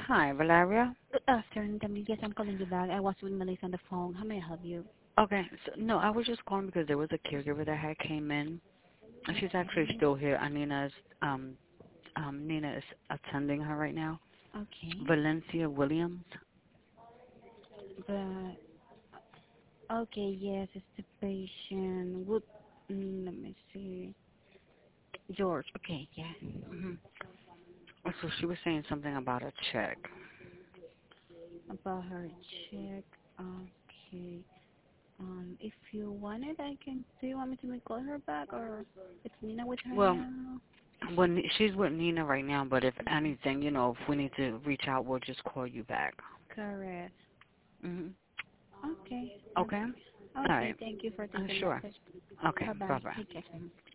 Hi, Valeria. Good afternoon, Dominic. Yes, I'm calling you back. I was with Melissa on the phone. How may I help you? Okay, so, no, I was just calling because there was a caregiver that had came in, and she's actually Okay. still here. Um, Nina is attending her right now. Okay. Valencia Williams. But okay, yes, it's the patient. Would let me see. George. Okay, yeah. Hmm. So she was saying something about a check. About her check. Okay. If you want it, I can. Do you want me to call her back, or it's Nina with her Well, now? she's with Nina right now, but if anything, if we need to reach out, we'll just call you back. Correct. Hmm. Okay. Okay. All Okay. right. Thank you for taking the Sure. message. Okay. Bye Bye bye. bye. Take care.